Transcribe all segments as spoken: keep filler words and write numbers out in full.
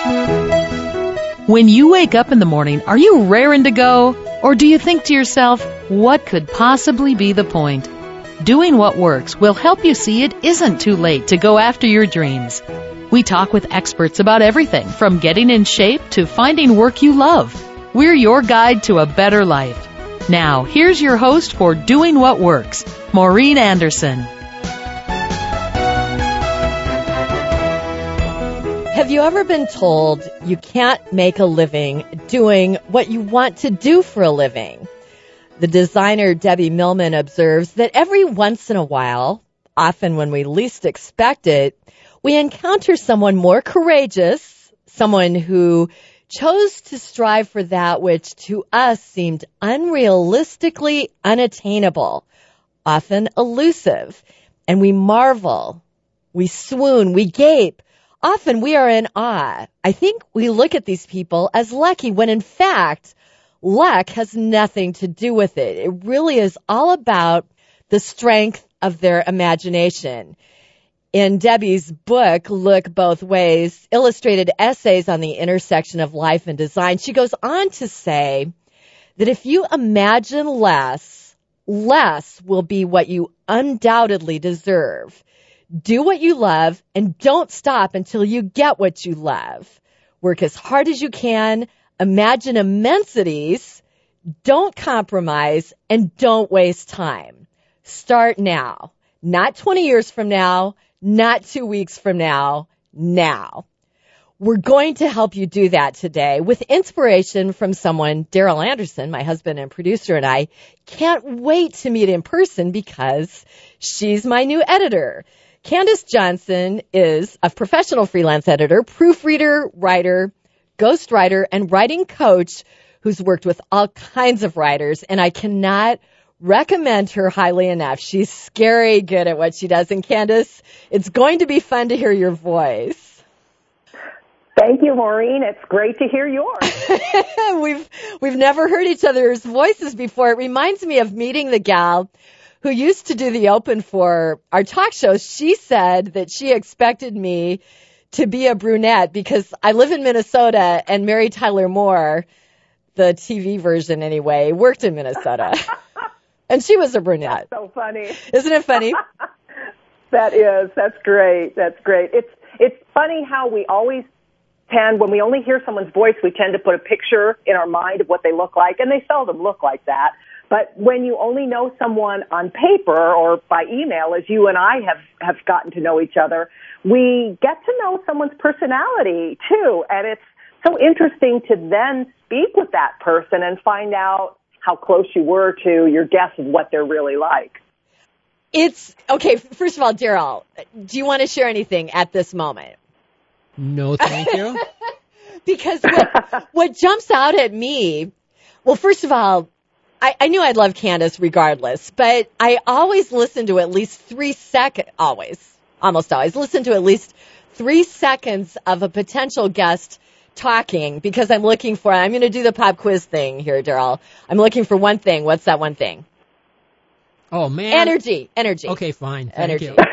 When you wake up in the morning, are you raring to go? Or do you think to yourself, what could possibly be the point? Doing What Works will help you see it isn't too late to go after your dreams. We talk with experts about everything from getting in shape to finding work you love. We're your guide to a better life. Now, here's your host for Doing What Works, Maureen Anderson. Have you ever been told you can't make a living doing what you want to do for a living? The designer Debbie Millman observes that every once in a while, often when we least expect it, we encounter someone more courageous, someone who chose to strive for that which to us seemed unrealistically unattainable, often elusive, and we marvel, we swoon, we gape. Often we are in awe. I think we look at these people as lucky when in fact, luck has nothing to do with it. It really is all about the strength of their imagination. In Debbie's book, Look Both Ways, Illustrated Essays on the Intersection of Life and Design, she goes on to say that if you imagine less, less will be what you undoubtedly deserve. Do what you love and don't stop until you get what you love. Work as hard as you can, imagine immensities, don't compromise, and don't waste time. Start now. Not twenty years from now, not two weeks from now, now. We're going to help you do that today with inspiration from someone, Daryl Anderson, my husband and producer, and I can't wait to meet in person because she's my new editor. Candace Johnson is a professional freelance editor, proofreader, writer, ghostwriter, and writing coach who's worked with all kinds of writers, and I cannot recommend her highly enough. She's scary good at what she does. And Candace, it's going to be fun to hear your voice. Thank you, Maureen. It's great to hear yours. we've we've never heard each other's voices before. It reminds me of meeting the gal who used to do the open for our talk shows. She said that she expected me to be a brunette because I live in Minnesota and Mary Tyler Moore, the T V version anyway, worked in Minnesota. And she was a brunette. That's so funny. Isn't it funny? That is. That's great. That's great. It's it's funny how we always tend, when we only hear someone's voice, we tend to put a picture in our mind of what they look like, and they seldom look like that. But when you only know someone on paper or by email, as you and I have, have gotten to know each other, we get to know someone's personality, too. And it's so interesting to then speak with that person and find out how close you were to your guess of what they're really like. It's, okay, first of all, Daryl, do you want to share anything at this moment? No, thank you. Because what, what jumps out at me, well, first of all, I, I knew I'd love Candace regardless, but I always listen to at least three seconds, always, almost always, listen to at least three seconds of a potential guest talking because I'm looking for, I'm going to do the pop quiz thing here, Daryl. I'm looking for one thing. What's that one thing? Oh, man. Energy. Energy. Okay, fine. Thank energy. you.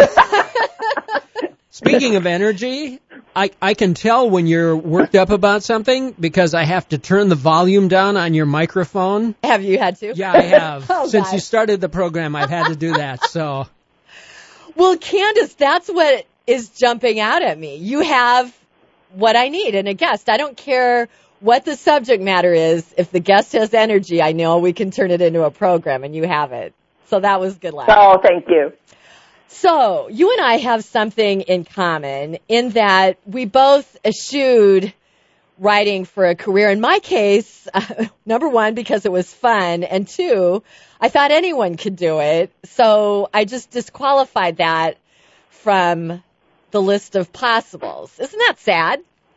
Speaking of energy, I, I can tell when you're worked up about something because I have to turn the volume down on your microphone. Have you had to? Yeah, I have. oh, Since God. you started the program, I've had to do that. So, well, Candace, that's what is jumping out at me. You have what I need in a guest. I don't care what the subject matter is. If the guest has energy, I know we can turn it into a program, and you have it. So that was good luck. Oh, thank you. So you and I have something in common in that we both eschewed writing for a career. In my case, uh, number one, because it was fun, and two, I thought anyone could do it. So I just disqualified that from the list of possibles. Isn't that sad?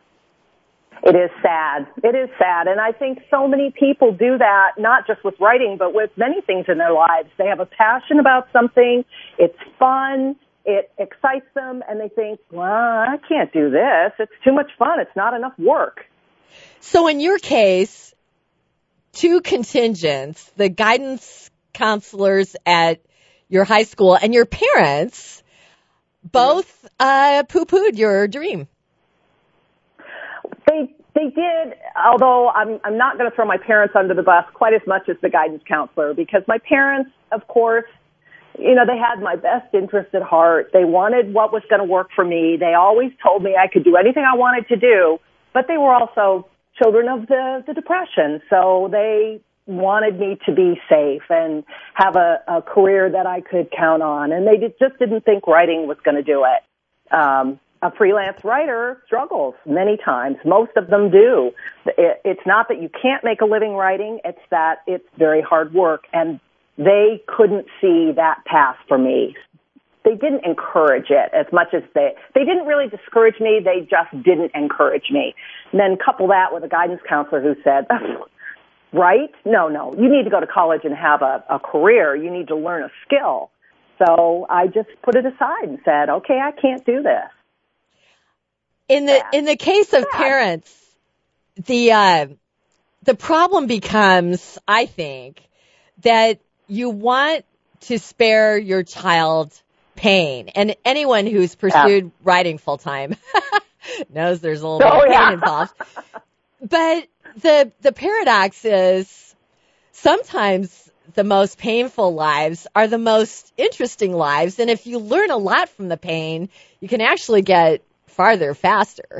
It is sad. It is sad. And I think so many people do that, not just with writing, but with many things in their lives. They have a passion about something. It's fun. It excites them. And they think, well, I can't do this. It's too much fun. It's not enough work. So in your case, two contingents, the guidance counselors at your high school and your parents, both uh, poo-pooed your dream. They They did, although I'm, I'm not going to throw my parents under the bus quite as much as the guidance counselor, because my parents, of course, you know, they had my best interest at heart. They wanted what was going to work for me. They always told me I could do anything I wanted to do, but they were also children of the, the Depression, so they wanted me to be safe and have a, a career that I could count on, and they did, just didn't think writing was going to do it. Um, a freelance writer struggles many times. Most of them do. It, it's not that you can't make a living writing, it's that it's very hard work, and they couldn't see that path for me. They didn't encourage it as much as they, they didn't really discourage me, they just didn't encourage me. And then couple that with a guidance counselor who said, right? No, no, you need to go to college and have a, a career. You need to learn a skill. So I just put it aside and said, okay, I can't do this. In the, Sad. in the case of Sad. parents, the, uh, the problem becomes, I think, that you want to spare your child pain. And anyone who's pursued yeah. writing full time knows there's a little oh, bit of pain yeah. involved. But the the paradox is sometimes the most painful lives are the most interesting lives. And if you learn a lot from the pain, you can actually get farther faster.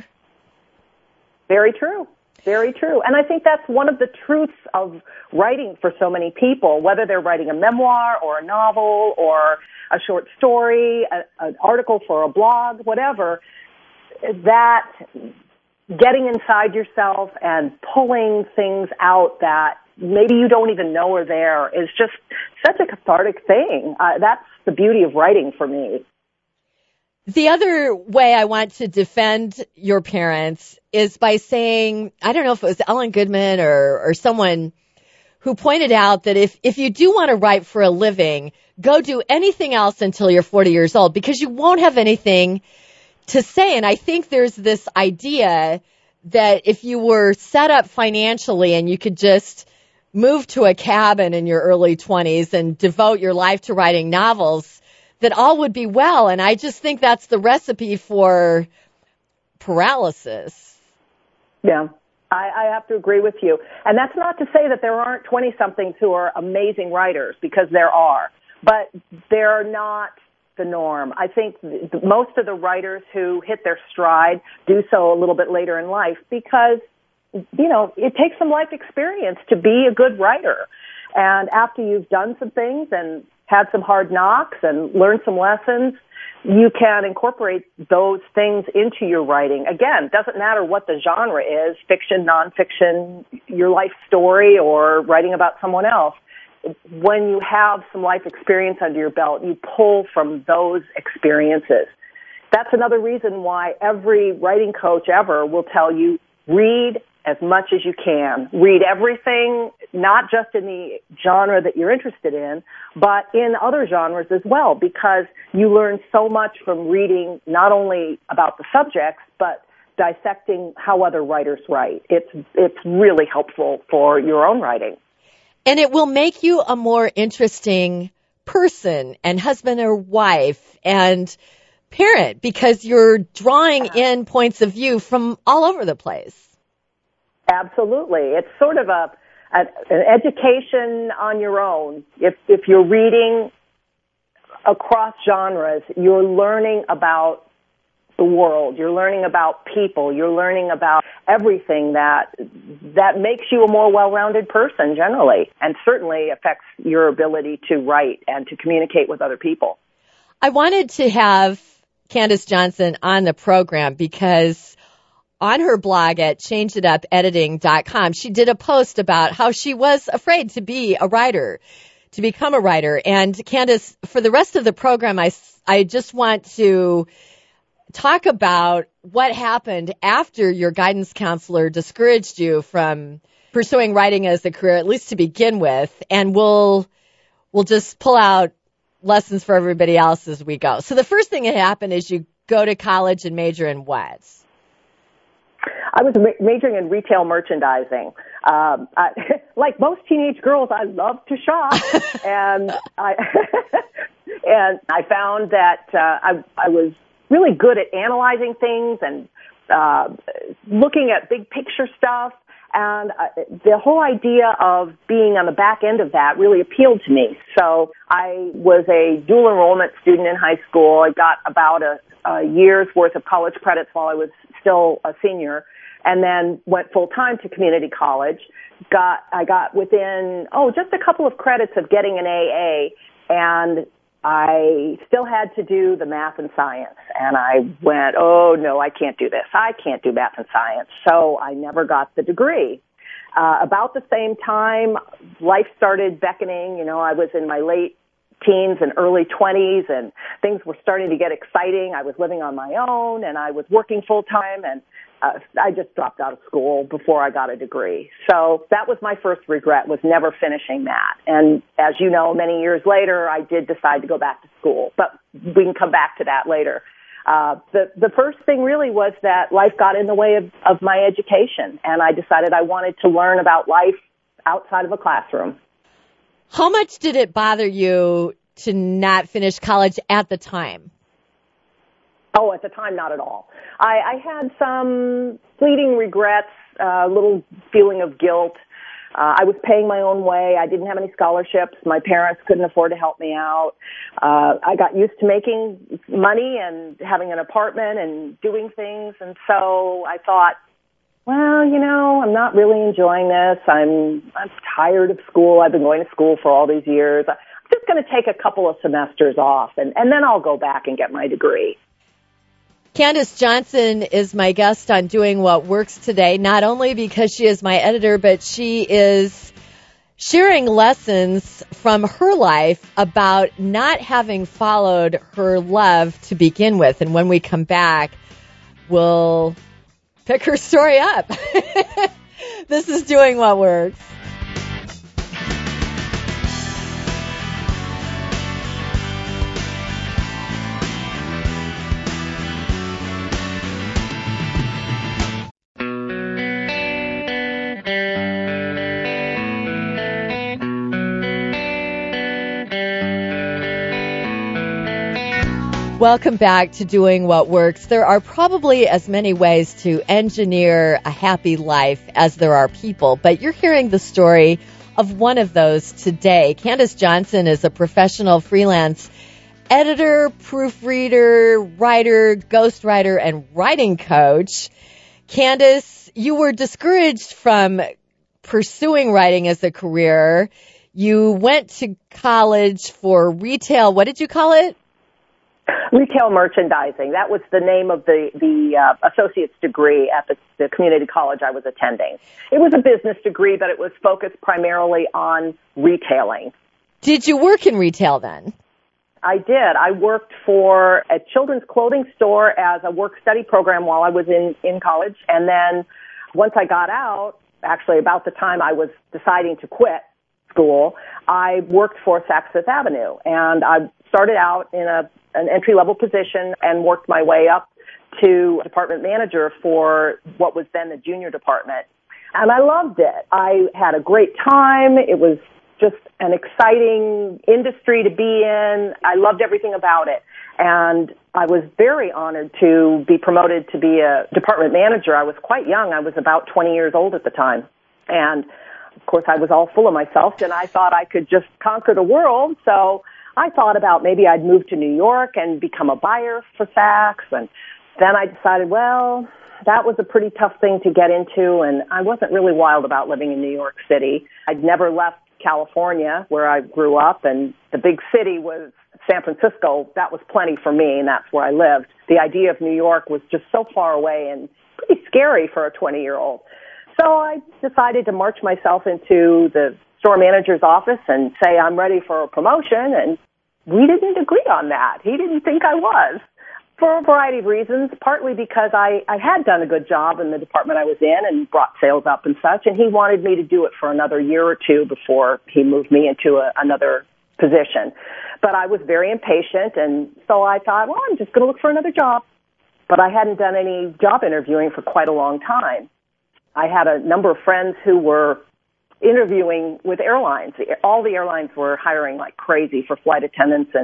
Very true. Very true. And I think that's one of the truths of writing for so many people, whether they're writing a memoir or a novel or a short story, a, an article for a blog, whatever, that getting inside yourself and pulling things out that maybe you don't even know are there is just such a cathartic thing. Uh, that's the beauty of writing for me. The other way I want to defend your parents is by saying, I don't know if it was Ellen Goodman or, or someone who pointed out that if, if you do want to write for a living, go do anything else until you're forty years old, because you won't have anything to say. And I think there's this idea that if you were set up financially and you could just move to a cabin in your early twenties and devote your life to writing novels, that all would be well. And I just think that's the recipe for paralysis. Yeah, I, I have to agree with you. And that's not to say that there aren't twenty-somethings who are amazing writers, because there are. But they're not the norm. I think th- most of the writers who hit their stride do so a little bit later in life because, you know, it takes some life experience to be a good writer. And after you've done some things and had some hard knocks and learned some lessons, you can incorporate those things into your writing. Again, doesn't matter what the genre is, fiction, nonfiction, your life story, or writing about someone else. When you have some life experience under your belt, you pull from those experiences. That's another reason why every writing coach ever will tell you, read as much as you can. Read everything, not just in the genre that you're interested in, but in other genres as well, because you learn so much from reading not only about the subjects, but dissecting how other writers write. It's, it's really helpful for your own writing. And it will make you a more interesting person and husband or wife and parent, because you're drawing in points of view from all over the place. Absolutely. It's sort of a, a an education on your own. If if you're reading across genres, you're learning about the world. You're learning about people. You're learning about everything that that makes you a more well-rounded person generally, and certainly affects your ability to write and to communicate with other people. I wanted to have Candace Johnson on the program because on her blog at change it up editing dot com, she did a post about how she was afraid to be a writer, to become a writer. And Candace, for the rest of the program, I, I just want to talk about what happened after your guidance counselor discouraged you from pursuing writing as a career, at least to begin with. And we'll, we'll just pull out lessons for everybody else as we go. So the first thing that happened is you go to college and major in what? I was ma- majoring in retail merchandising. Um, I, like most teenage girls, I love to shop, and I and I found that uh, I, I was really good at analyzing things and uh, looking at big picture stuff. And uh, the whole idea of being on the back end of that really appealed to me. So I was a dual enrollment student in high school. I got about a, a year's worth of college credits while I was still a senior, and then went full time to community college. Got I got within oh just a couple of credits of getting an A A, and I still had to do the math and science, and I went, oh, no, I can't do this. I can't do math and science. So I never got the degree. Uh, about the same time, life started beckoning. You know, I was in my late teens and early twenties, and things were starting to get exciting. I was living on my own, and I was working full-time, and Uh, I just dropped out of school before I got a degree. So that was my first regret, was never finishing that. And as you know, many years later, I did decide to go back to school, but we can come back to that later. Uh, the, the first thing really was that life got in the way of, of my education, and I decided I wanted to learn about life outside of a classroom. How much did it bother you to not finish college at the time? Oh, at the time, not at all. I, I had some fleeting regrets, a uh, little feeling of guilt. Uh, I was paying my own way. I didn't have any scholarships. My parents couldn't afford to help me out. Uh, I got used to making money and having an apartment and doing things. And so I thought, well, you know, I'm not really enjoying this. I'm, I'm tired of school. I've been going to school for all these years. I'm just going to take a couple of semesters off, and, and then I'll go back and get my degree. Candace Johnson is my guest on Doing What Works today, not only because she is my editor, but she is sharing lessons from her life about not having followed her love to begin with. And when we come back, we'll pick her story up. This is Doing What Works. Welcome back to Doing What Works. There are probably as many ways to engineer a happy life as there are people, but you're hearing the story of one of those today. Candace Johnson is a professional freelance editor, proofreader, writer, ghostwriter, and writing coach. Candace, you were discouraged from pursuing writing as a career. You went to college for retail. What did you call it? Retail merchandising. That was the name of the, the uh, associate's degree at the, the community college I was attending. It was a business degree, but it was focused primarily on retailing. Did you work in retail then? I did. I worked for a children's clothing store as a work-study program while I was in, in college. And then once I got out, actually about the time I was deciding to quit school, I worked for Saks Fifth Avenue. And I started out in a an entry-level position and worked my way up to department manager for what was then the junior department. And I loved it. I had a great time. It was just an exciting industry to be in. I loved everything about it. And I was very honored to be promoted to be a department manager. I was quite young. I was about twenty years old at the time. And, of course, I was all full of myself, and I thought I could just conquer the world. So I thought about maybe I'd move to New York and become a buyer for Saks. And then I decided, well, that was a pretty tough thing to get into, and I wasn't really wild about living in New York City. I'd never left California, where I grew up, and the big city was San Francisco. That was plenty for me, and that's where I lived. The idea of New York was just so far away and pretty scary for a twenty-year-old. So I decided to march myself into the store manager's office and say I'm ready for a promotion, and we didn't agree on that. He didn't think I was, for a variety of reasons, partly because I, I had done a good job in the department I was in and brought sales up and such, and he wanted me to do it for another year or two before he moved me into a, another position. But I was very impatient, and so I thought, well, I'm just going to look for another job. But I hadn't done any job interviewing for quite a long time. I had a number of friends who were interviewing with airlines. All the airlines were hiring like crazy for flight attendants and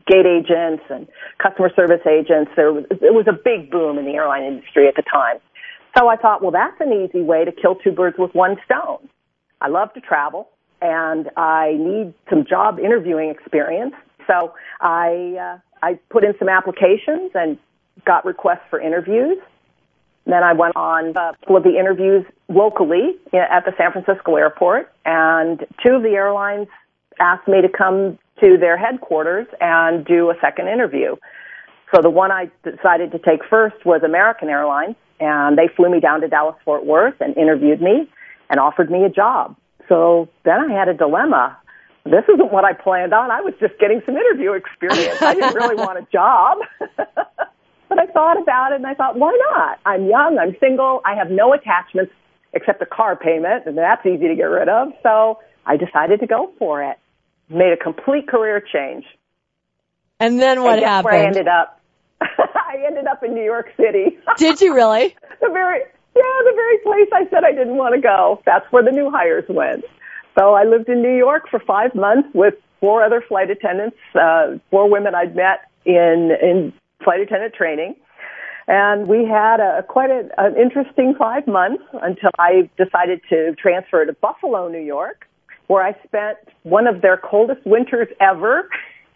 gate agents and customer service agents. There was, it was a big boom in the airline industry at the time. So I thought, well, that's an easy way to kill two birds with one stone. I love to travel, and I need some job interviewing experience. So I uh, I put in some applications and got requests for interviews. Then I went on a couple of the interviews locally at the San Francisco airport, and two of the airlines asked me to come to their headquarters and do a second interview. So the one I decided to take first was American Airlines, and they flew me down to Dallas-Fort Worth and interviewed me and offered me a job. So then I had a dilemma. This isn't what I planned on. I was just getting some interview experience. I didn't really want a job. But I thought about it, and I thought, why not? I'm young, I'm single, I have no attachments except a car payment, and that's easy to get rid of. So I decided to go for it. Made a complete career change. And then what and guess happened? Where I ended up. I ended up in New York City. Did you really? the very, yeah, the very place I said I didn't want to go. That's where the new hires went. So I lived in New York for five months with four other flight attendants, uh, four women I'd met in in flight attendant training. And we had a quite a, an interesting five months until I decided to transfer to Buffalo, New York, where I spent one of their coldest winters ever.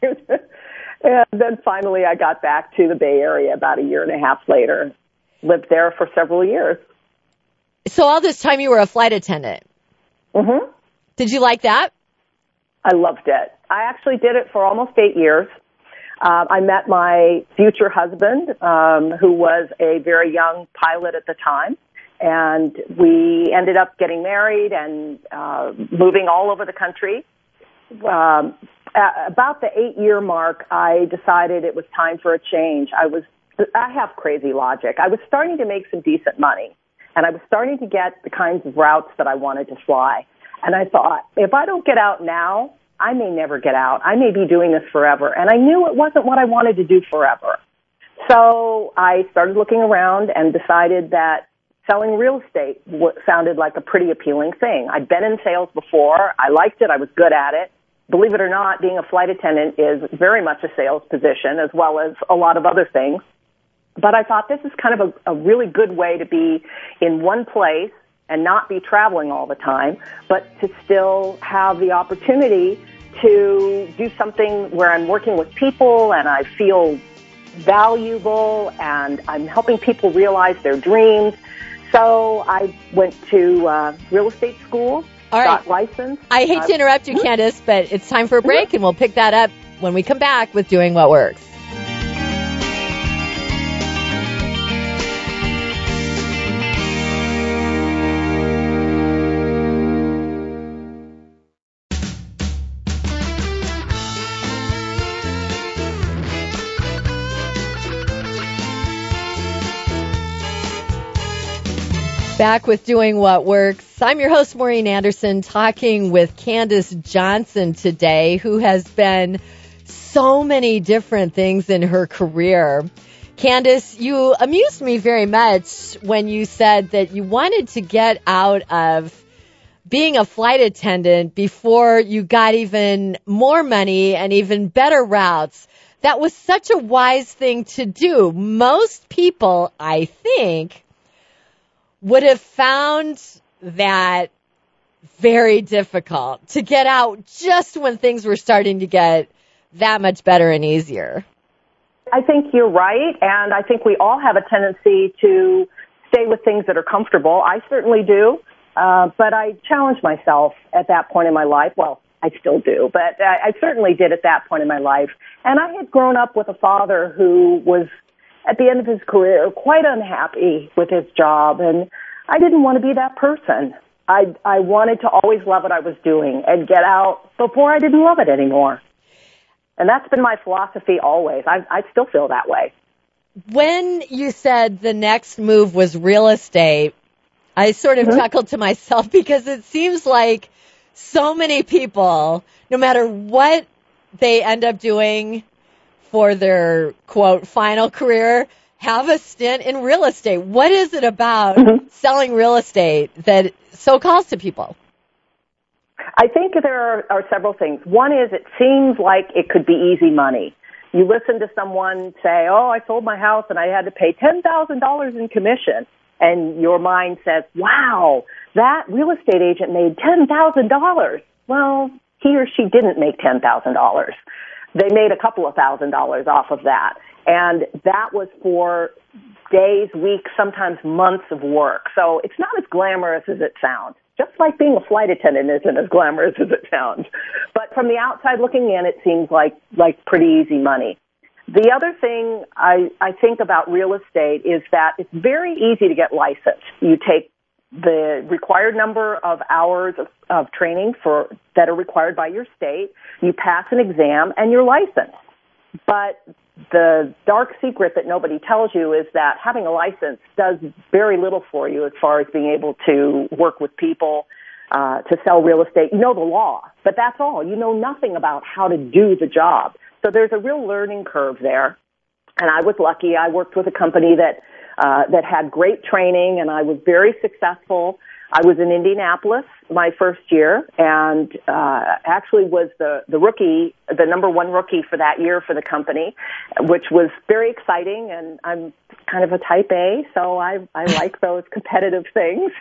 And then finally I got back to the Bay Area about a year and a half later. Lived there for several years. So all this time you were a flight attendant. Mm-hmm. Did you like that? I loved it. I actually did it for almost eight years. Uh, I met my future husband, um, who was a very young pilot at the time, and we ended up getting married and uh, moving all over the country. Um, at about the eight-year mark, I decided it was time for a change. I was, I have crazy logic. I was starting to make some decent money, and I was starting to get the kinds of routes that I wanted to fly. And I thought, if I don't get out now, I may never get out. I may be doing this forever. And I knew it wasn't what I wanted to do forever. So I started looking around and decided that selling real estate w- sounded like a pretty appealing thing. I'd been in sales before. I liked it. I was good at it. Believe it or not, being a flight attendant is very much a sales position as well as a lot of other things. But I thought this is kind of a, a really good way to be in one place and not be traveling all the time, but to still have the opportunity to do something where I'm working with people and I feel valuable and I'm helping people realize their dreams. So I went to uh, real estate school, all right. got licensed. I hate to interrupt you, Candace, but it's time for a break, and we'll pick that up when we come back with Doing What Works. Back with Doing What Works. I'm your host, Maureen Anderson, talking with Candace Johnson today, who has been so many different things in her career. Candace, you amused me very much when you said that you wanted to get out of being a flight attendant before you got even more money and even better routes. That was such a wise thing to do. Most people, I think, would have found that very difficult to get out just when things were starting to get that much better and easier. I think you're right, and I think we all have a tendency to stay with things that are comfortable. I certainly do, uh, but I challenged myself at that point in my life. Well, I still do, but I, I certainly did at that point in my life. And I had grown up with a father who was, at the end of his career, quite unhappy with his job, and I didn't want to be that person. I I wanted to always love what I was doing and get out before I didn't love it anymore. And that's been my philosophy always. I I still feel that way. When you said the next move was real estate, I sort of mm-hmm. chuckled to myself because it seems like so many people, no matter what they end up doing for their, quote, final career, have a stint in real estate. What is it about mm-hmm. selling real estate that so calls to people? I think there are, are several things. One is it seems like it could be easy money. You listen to someone say, oh, I sold my house and I had to pay ten thousand dollars in commission. And your mind says, wow, that real estate agent made ten thousand dollars. Well, he or she didn't make ten thousand dollars. They made a couple of thousand dollars off of that. And that was for days, weeks, sometimes months of work. So it's not as glamorous as it sounds. Just like being a flight attendant isn't as glamorous as it sounds. But from the outside looking in, it seems like, like pretty easy money. The other thing I, I think about real estate is that it's very easy to get licensed. You take the required number of hours of, of training for that are required by your state, you pass an exam, and you're licensed. But the dark secret that nobody tells you is that having a license does very little for you as far as being able to work with people, uh, to sell real estate. You know the law, but that's all. You know nothing about how to do the job. So there's a real learning curve there. And I was lucky. I worked with a company that uh, that had great training, and I was very successful. I was in Indianapolis my first year, and uh, actually was the, the rookie, the number one rookie for that year for the company, which was very exciting. And I'm kind of a type A, so I, I like those competitive things.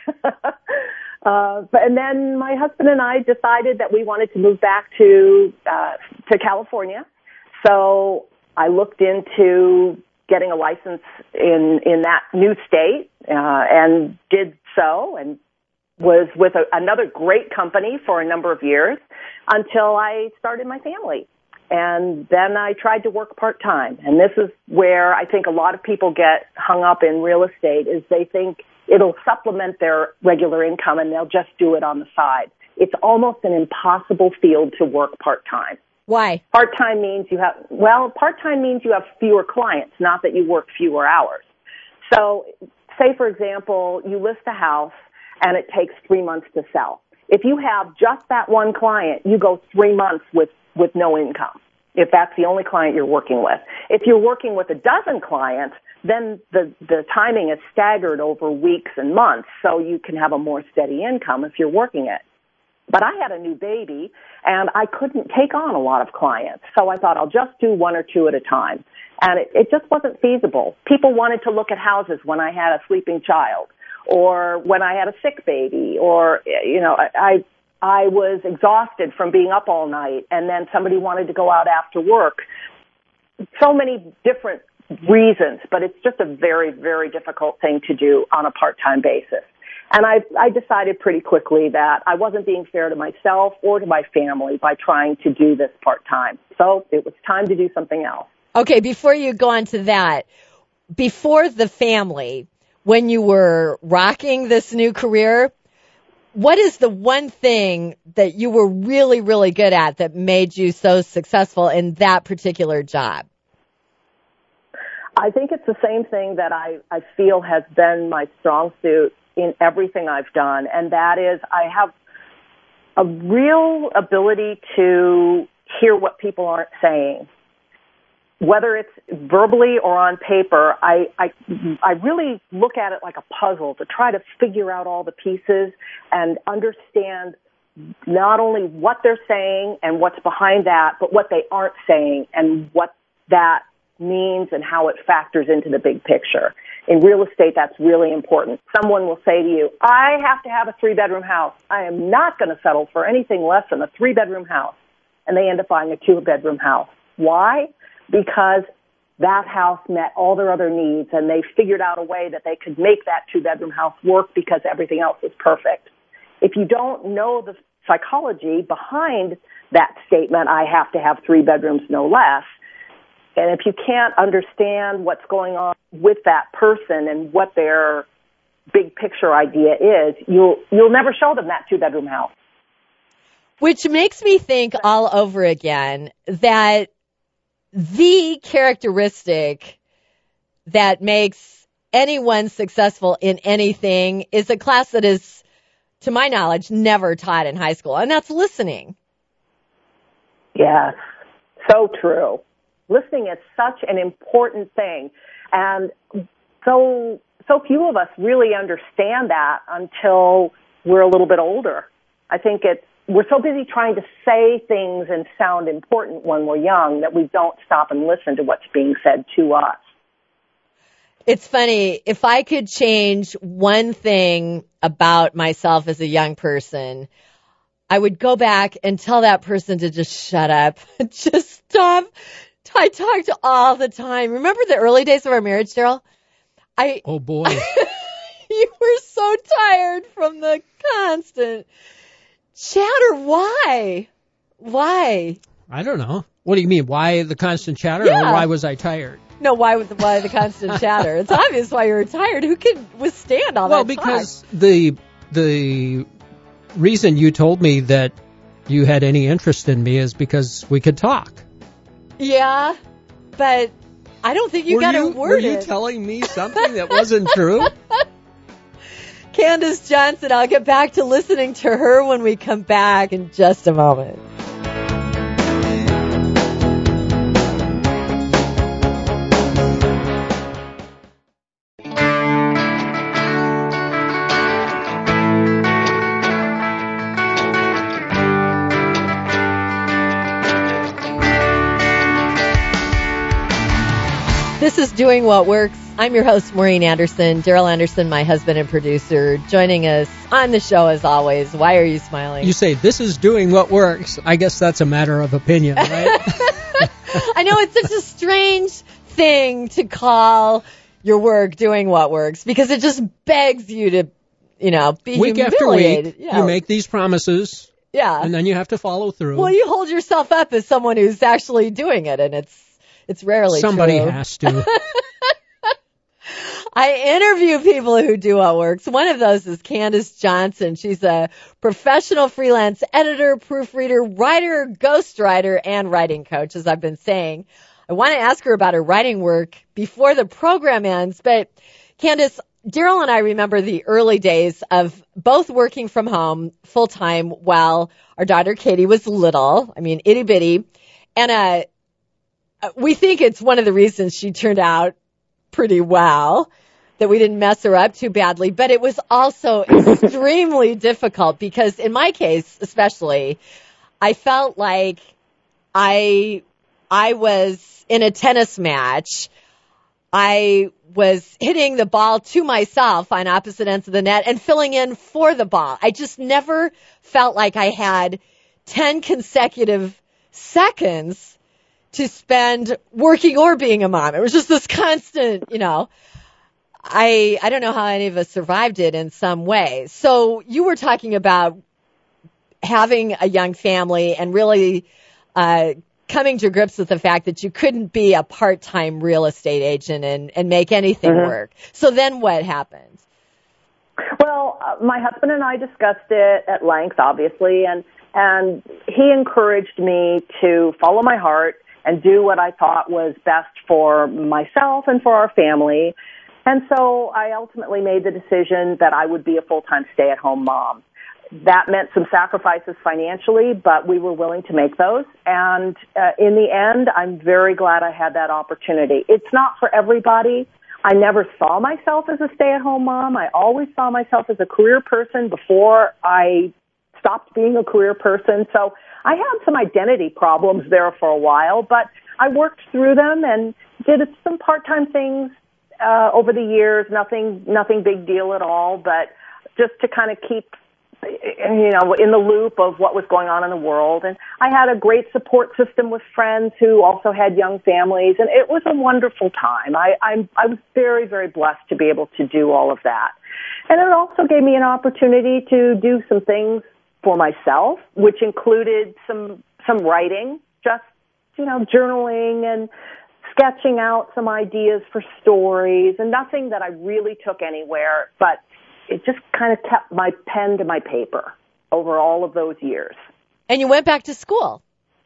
Uh, but, and then my husband and I decided that we wanted to move back to uh, to California. So I looked into getting a license in, in that new state, uh, and did so, and was with a, another great company for a number of years until I started my family. And then I tried to work part-time. And this is where I think a lot of people get hung up in real estate, is they think it'll supplement their regular income and they'll just do it on the side. It's almost an impossible field to work part-time. Why? Part-time means you have, well, part-time means you have fewer clients, not that you work fewer hours. So say, for example, you list a house and it takes three months to sell. If you have just that one client, you go three months with, with no income, if that's the only client you're working with. If you're working with a dozen clients, then the, the timing is staggered over weeks and months, so you can have a more steady income if you're working it. But I had a new baby, and I couldn't take on a lot of clients, so I thought I'll just do one or two at a time. And it, it just wasn't feasible. People wanted to look at houses when I had a sleeping child, or when I had a sick baby, or, you know, I, I was exhausted from being up all night, and then somebody wanted to go out after work. So many different reasons, but it's just a very, very difficult thing to do on a part-time basis. And I, I decided pretty quickly that I wasn't being fair to myself or to my family by trying to do this part-time. So it was time to do something else. Okay, before you go on to that, before the family, when you were rocking this new career, what is the one thing that you were really, really good at that made you so successful in that particular job? I think it's the same thing that I, I feel has been my strong suit in everything I've done, and that is I have a real ability to hear what people aren't saying. Whether it's verbally or on paper, I, I, I really look at it like a puzzle to try to figure out all the pieces and understand not only what they're saying and what's behind that, but what they aren't saying and what that means and how it factors into the big picture. In real estate, that's really important. Someone will say to you, I have to have a three-bedroom house. I am not going to settle for anything less than a three-bedroom house. And they end up buying a two-bedroom house. Why? Because that house met all their other needs, and they figured out a way that they could make that two-bedroom house work because everything else was perfect. If you don't know the psychology behind that statement, I have to have three bedrooms, no less, and if you can't understand what's going on with that person and what their big picture idea is, you'll you'll never show them that two-bedroom house. Which makes me think all over again that the characteristic that makes anyone successful in anything is a class that is, to my knowledge, never taught in high school, and that's listening. Yes, so true. Listening is such an important thing, and so so few of us really understand that until we're a little bit older. I think it's we're so busy trying to say things and sound important when we're young that we don't stop and listen to what's being said to us. It's funny. If I could change one thing about myself as a young person, I would go back and tell that person to just shut up. Just stop. I talked all the time. Remember the early days of our marriage, Daryl? I Oh, boy. You were so tired from the constant chatter. Why? Why? I don't know. What do you mean? Why the constant chatter, Yeah. or why was I tired? No, why was why the constant chatter? It's obvious why you were tired. Who could withstand all Well, that talk? because the the reason you told me that you had any interest in me is because we could talk. Yeah, but I don't think you were got you, a word Were you in. telling me something that wasn't true? Candace Johnson, I'll get back to listening to her when we come back in just a moment. This is Doing What Works. I'm your host, Maureen Anderson. Daryl Anderson, my husband and producer, joining us on the show as always. Why are you smiling? You say, this is doing what works. I guess that's a matter of opinion, right? I know it's such a strange thing to call your work doing what works because it just begs you to, you know, be Week after humiliated. week, you know. you make these promises, yeah. and then you have to follow through. Well, you hold yourself up as someone who's actually doing it, and it's it's rarely Somebody true. has to. I interview people who do what works. One of those is Candace Johnson. She's a professional freelance editor, proofreader, writer, ghostwriter, and writing coach, as I've been saying. I want to ask her about her writing work before the program ends, but Candace, Daryl and I remember the early days of both working from home full-time while our daughter Katie was little, I mean, itty-bitty, and uh, we think it's one of the reasons she turned out pretty well, that we didn't mess her up too badly, but it was also extremely difficult because in my case, especially, I felt like I, I was in a tennis match. I was hitting the ball to myself on opposite ends of the net and filling in for the ball. I just never felt like I had ten consecutive seconds to spend working or being a mom. It was just this constant, you know, I, I don't know how any of us survived it in some way. So you were talking about having a young family and really, uh, coming to grips with the fact that you couldn't be a part-time real estate agent and, and make anything Mm-hmm. work. So then what happened? Well, uh, my husband and I discussed it at length, obviously, and and he encouraged me to follow my heart and do what I thought was best for myself and for our family. And so I ultimately made the decision that I would be a full-time stay-at-home mom. That meant some sacrifices financially, but we were willing to make those. And uh, in the end, I'm very glad I had that opportunity. It's not for everybody. I never saw myself as a stay-at-home mom. I always saw myself as a career person before I stopped being a career person. So I had some identity problems there for a while, but I worked through them and did some part-time things uh, over the years. Nothing, nothing big deal at all, but just to kind of keep, you know, in the loop of what was going on in the world. And I had a great support system with friends who also had young families, and it was a wonderful time. I, I'm, I was very, very blessed to be able to do all of that. And it also gave me an opportunity to do some things for myself, which included some some writing, just, you know, journaling and sketching out some ideas for stories, and nothing that I really took anywhere, but it just kind of kept my pen to my paper over all of those years. And you went back to school.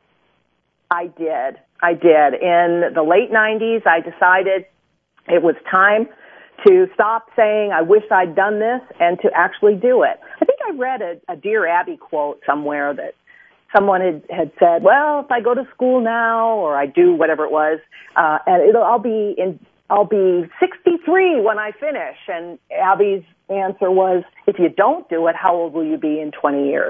I did. I did. In the late nineties, I decided it was time to stop saying, I wish I'd done this, and to actually do it. I think I read a, a Dear Abby quote somewhere that someone had, had said, well, if I go to school now, or I do whatever it was, uh, and it'll, I'll be in, I'll be sixty-three when I finish. And Abby's answer was, if you don't do it, how old will you be in twenty years?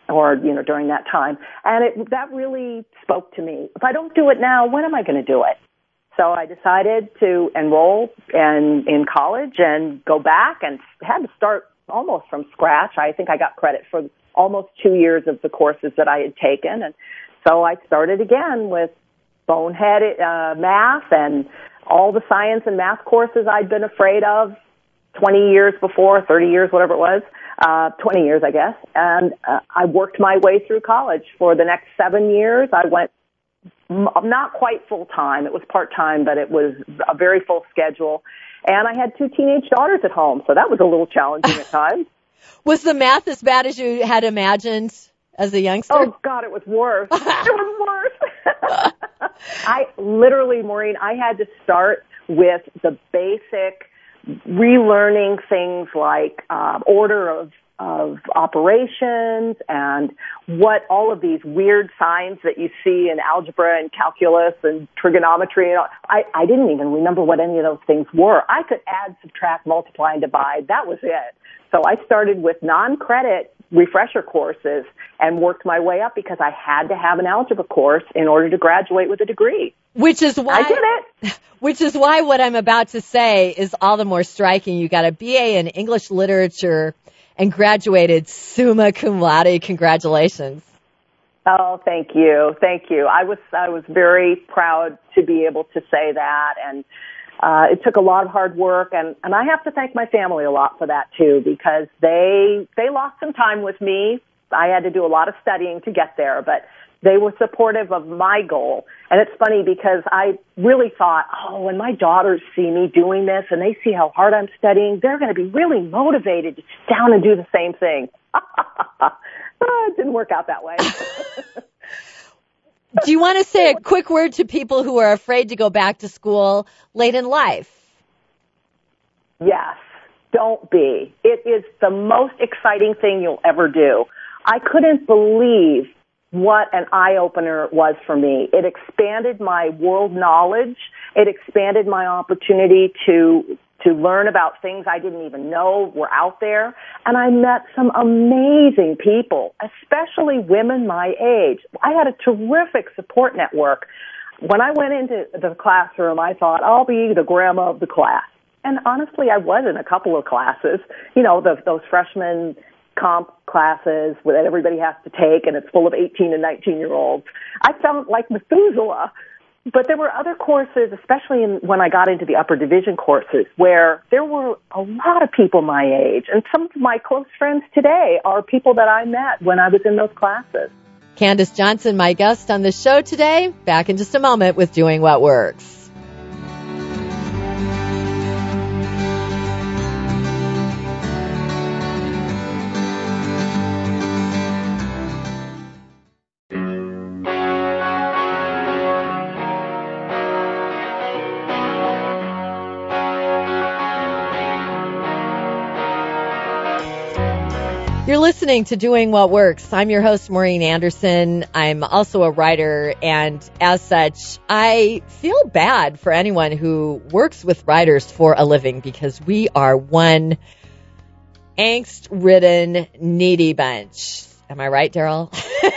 or, you know, during that time. And it, that really spoke to me. If I don't do it now, when am I going to do it? So I decided to enroll in, in college and go back, and had to start almost from scratch. I think I got credit for almost two years of the courses that I had taken. And so I started again with bonehead uh, math and all the science and math courses I'd been afraid of twenty years before, thirty years, whatever it was, uh, twenty years, I guess. And uh, I worked my way through college for the next seven years. I went m- not quite full time. It was part time, but it was a very full schedule. And I had two teenage daughters at home, so that was a little challenging at times. Was the math as bad as you had imagined as a youngster? Oh, God, it was worse. It was worse. I literally, Maureen, I had to start with the basic relearning things like uh, order of, of operations and what all of these weird signs that you see in algebra and calculus and trigonometry. And all. I, I didn't even remember what any of those things were. I could add, subtract, multiply, and divide. That was it. So I started with non-credit refresher courses and worked my way up because I had to have an algebra course in order to graduate with a degree. Which is why I did it. Which is why what I'm about to say is all the more striking. You got a B A in English literature and graduated summa cum laude. Congratulations. Oh, thank you. Thank you. I was I was very proud to be able to say that, and uh it took a lot of hard work, and and I have to thank my family a lot for that too, because they they lost some time with me. I had to do a lot of studying to get there, but they were supportive of my goal. And it's funny because I really thought, oh, when my daughters see me doing this and they see how hard I'm studying, they're going to be really motivated to sit down and do the same thing. It didn't work out that way. Do you want to say a quick word to people who are afraid to go back to school late in life? Yes, don't be. It is the most exciting thing you'll ever do. I couldn't believe what an eye-opener it was for me. It expanded my world knowledge. It expanded my opportunity to to learn about things I didn't even know were out there. And I met some amazing people, especially women my age. I had a terrific support network. When I went into the classroom, I thought, I'll be the grandma of the class. And honestly, I was in a couple of classes, you know, the, those freshman comp classes that everybody has to take, and it's full of eighteen and nineteen year olds. I felt like Methuselah. But there were other courses, especially in, when I got into the upper division courses, where there were a lot of people my age. And some of my close friends today are people that I met when I was in those classes. Candace Johnson, my guest on the show today. Back in just a moment with Doing What Works. You're listening to Doing What Works. I'm your host, Maureen Anderson. I'm also a writer, and as such, I feel bad for anyone who works with writers for a living, because we are one angst-ridden, needy bunch. Am I right, Daryl?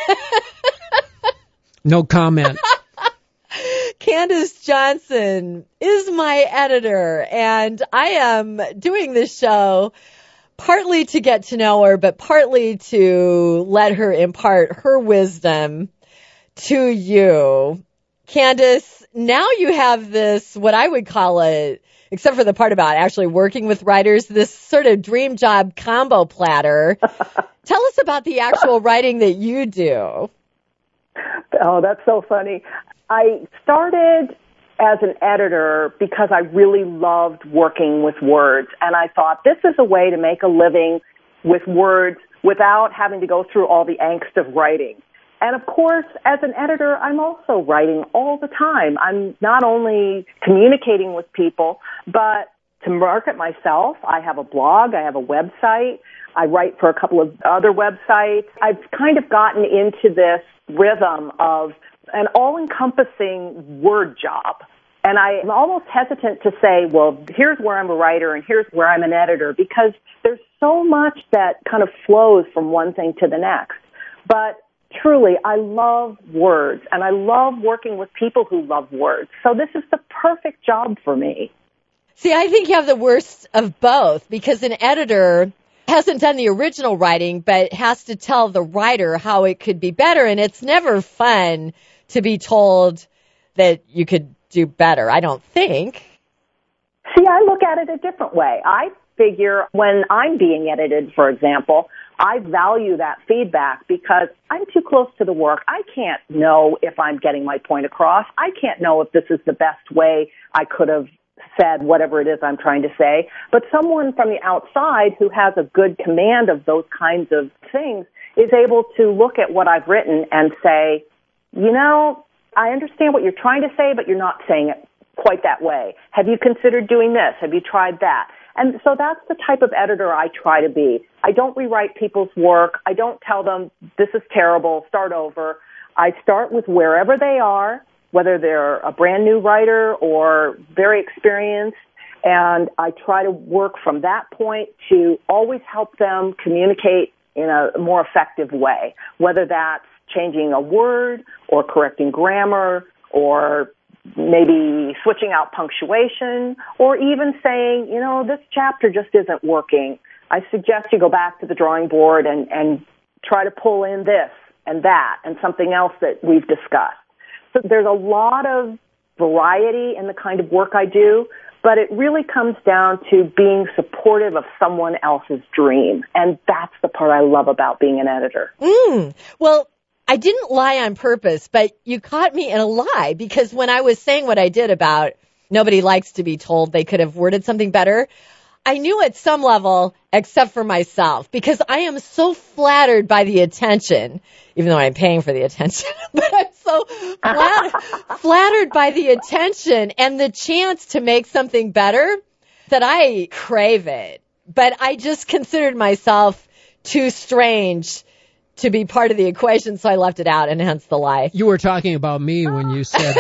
No comment. Candace Johnson is my editor, and I am doing this show partly to get to know her, but partly to let her impart her wisdom to you. Candace, now you have this, what I would call it, except for the part about actually working with writers, this sort of dream job combo platter. Tell us about the actual writing that you do. Oh, that's so funny. I started as an editor because I really loved working with words, and I thought this is a way to make a living with words without having to go through all the angst of writing. And of course, as an editor, I'm also writing all the time. I'm not only communicating with people, but to market myself, I have a blog, I have a website, I write for a couple of other websites. I've kind of gotten into this rhythm of an all-encompassing word job. And I'm almost hesitant to say, well, here's where I'm a writer and here's where I'm an editor, because there's so much that kind of flows from one thing to the next. But truly, I love words, and I love working with people who love words. So this is the perfect job for me. See, I think you have the worst of both, because an editor hasn't done the original writing, but has to tell the writer how it could be better, and it's never fun to be told that you could do better, I don't think. See, I look at it a different way. I figure when I'm being edited, for example, I value that feedback because I'm too close to the work. I can't know if I'm getting my point across. I can't know if this is the best way I could have said whatever it is I'm trying to say. But someone from the outside who has a good command of those kinds of things is able to look at what I've written and say, you know, I understand what you're trying to say, but you're not saying it quite that way. Have you considered doing this? Have you tried that? And so that's the type of editor I try to be. I don't rewrite people's work. I don't tell them this is terrible, start over. I start with wherever they are, whether they're a brand new writer or very experienced, and I try to work from that point to always help them communicate in a more effective way, whether that's changing a word or correcting grammar or maybe switching out punctuation or even saying, you know, this chapter just isn't working. I suggest you go back to the drawing board and, and try to pull in this and that and something else that we've discussed. So there's a lot of variety in the kind of work I do, but it really comes down to being supportive of someone else's dream. And that's the part I love about being an editor. Mm. Well, I didn't lie on purpose, but you caught me in a lie, because when I was saying what I did about nobody likes to be told they could have worded something better, I knew at some level, except for myself, because I am so flattered by the attention, even though I'm paying for the attention, but I'm so flattered, flattered by the attention and the chance to make something better that I crave it. But I just considered myself too strange to be part of the equation, so I left it out, and hence the lie. You were talking about me when you said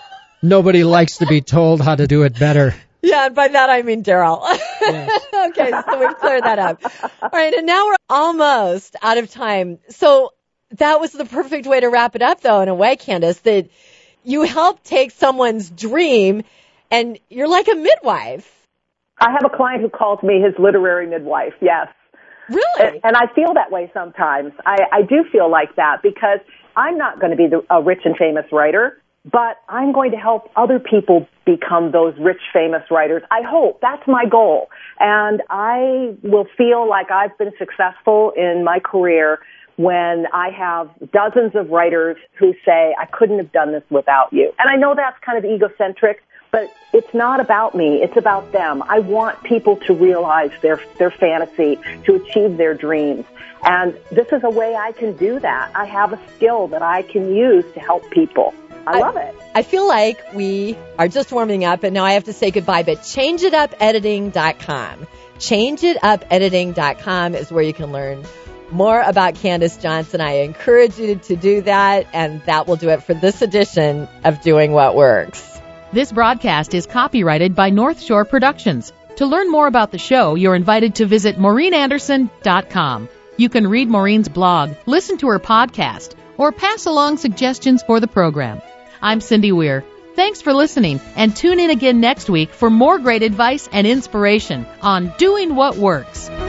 nobody likes to be told how to do it better. Yeah, and by that I mean Daryl. Yes. Okay, so we've cleared that up. All right, and now we're almost out of time. So that was the perfect way to wrap it up, though, in a way, Candace, that you help take someone's dream, and you're like a midwife. I have a client who calls me his literary midwife, yes. Really? And I feel that way sometimes. I, I do feel like that because I'm not going to be the, a rich and famous writer, but I'm going to help other people become those rich, famous writers. I hope. That's my goal. And I will feel like I've been successful in my career when I have dozens of writers who say, I couldn't have done this without you. And I know that's kind of egocentric, but it's not about me. It's about them. I want people to realize their their fantasy, to achieve their dreams. And this is a way I can do that. I have a skill that I can use to help people. I love it. I feel like we are just warming up, and now I have to say goodbye, but change it up editing dot com. change it up editing dot com is where you can learn more about Candace Johnson. I encourage you to do that, and that will do it for this edition of Doing What Works. This broadcast is copyrighted by North Shore Productions. To learn more about the show, you're invited to visit maureen anderson dot com. You can read Maureen's blog, listen to her podcast, or pass along suggestions for the program. I'm Cindy Weir. Thanks for listening, and tune in again next week for more great advice and inspiration on Doing What Works.